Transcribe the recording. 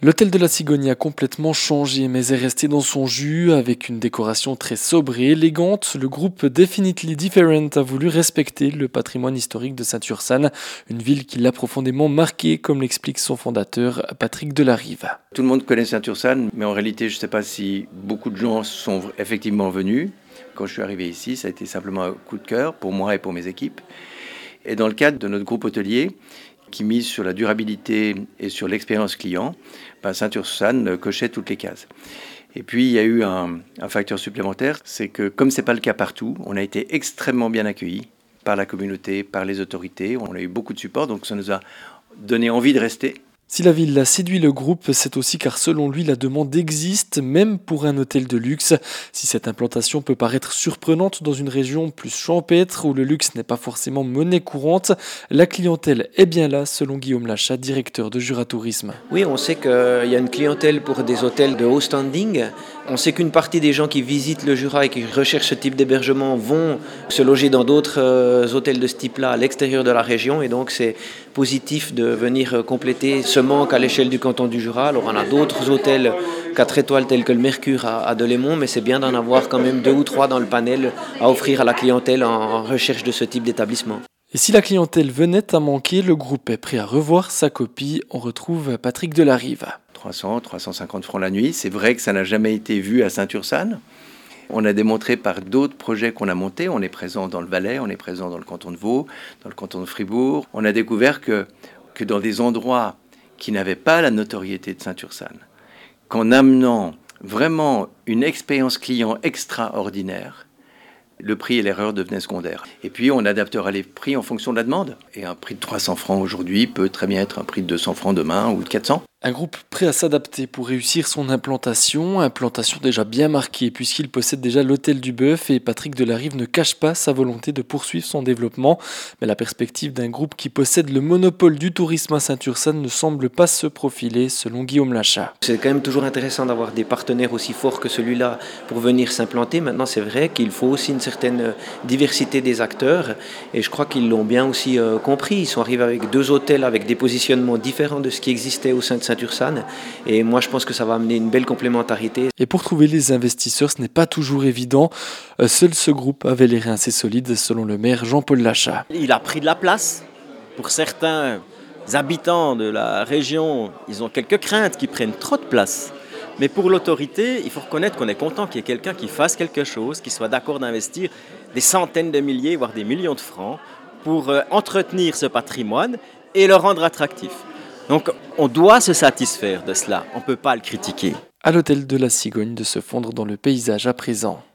L'hôtel de la Cigogne a complètement changé, mais est resté dans son jus avec une décoration très sobre et élégante. Le groupe Definitely Different a voulu respecter le patrimoine historique de Saint-Ursanne, une ville qui l'a profondément marqué, comme l'explique son fondateur Patrick Delarive. Tout le monde connaît Saint-Ursanne, mais en réalité, je ne sais pas si beaucoup de gens sont effectivement venus. Quand je suis arrivé ici, ça a été simplement un coup de cœur pour moi et pour mes équipes. Et dans le cadre de notre groupe hôtelier, qui mise sur la durabilité et sur l'expérience client, Saint-Ursanne cochait toutes les cases. Et puis il y a eu un facteur supplémentaire, c'est que comme ce n'est pas le cas partout, on a été extrêmement bien accueillis par la communauté, par les autorités. On a eu beaucoup de support, donc ça nous a donné envie de rester. Si la ville a séduit le groupe, c'est aussi car selon lui, la demande existe, même pour un hôtel de luxe. Si cette implantation peut paraître surprenante dans une région plus champêtre où le luxe n'est pas forcément monnaie courante, la clientèle est bien là, selon Guillaume Lachat, directeur de Jura Tourisme. Oui, on sait qu'il y a une clientèle pour des hôtels de haut standing. On sait qu'une partie des gens qui visitent le Jura et qui recherchent ce type d'hébergement vont se loger dans d'autres hôtels de ce type-là à l'extérieur de la région. Et donc c'est positif de venir compléter ce manque à l'échelle du canton du Jura. Alors on a d'autres hôtels 4 étoiles tels que le Mercure à Delémont, mais c'est bien d'en avoir quand même 2 ou 3 dans le panel à offrir à la clientèle en recherche de ce type d'établissement. Et si la clientèle venait à manquer, le groupe est prêt à revoir sa copie. On retrouve Patrick Delarive. 300-350 francs la nuit, c'est vrai que ça n'a jamais été vu à Saint-Ursanne. On a démontré par d'autres projets qu'on a montés, on est présent dans le Valais, on est présent dans le canton de Vaud, dans le canton de Fribourg. On a découvert que dans des endroits qui n'avaient pas la notoriété de Saint-Ursanne, qu'en amenant vraiment une expérience client extraordinaire, le prix et l'erreur devenaient secondaires. Et puis on adaptera les prix en fonction de la demande. Et un prix de 300 francs aujourd'hui peut très bien être un prix de 200 francs demain ou de 400. Un groupe prêt à s'adapter pour réussir son implantation déjà bien marquée puisqu'il possède déjà l'hôtel du Bœuf et Patrick Delarive ne cache pas sa volonté de poursuivre son développement. Mais la perspective d'un groupe qui possède le monopole du tourisme à Saint-Ursanne ne semble pas se profiler selon Guillaume Lachat. C'est quand même toujours intéressant d'avoir des partenaires aussi forts que celui-là pour venir s'implanter. Maintenant c'est vrai qu'il faut aussi une certaine diversité des acteurs et je crois qu'ils l'ont bien aussi compris. Ils sont arrivés avec 2 hôtels avec des positionnements différents de ce qui existait au sein de Saint-Ursanne et moi je pense que ça va amener une belle complémentarité. Et pour trouver les investisseurs, ce n'est pas toujours évident. Seul ce groupe avait les reins assez solides selon le maire Jean-Paul Lachat. Il a pris de la place. Pour certains habitants de la région, ils ont quelques craintes qui prennent trop de place. Mais pour l'autorité, il faut reconnaître qu'on est content qu'il y ait quelqu'un qui fasse quelque chose, qui soit d'accord d'investir des centaines de milliers, voire des millions de francs pour entretenir ce patrimoine et le rendre attractif. Donc on doit se satisfaire de cela, on ne peut pas le critiquer. À l'hôtel de la Cigogne de se fondre dans le paysage à présent.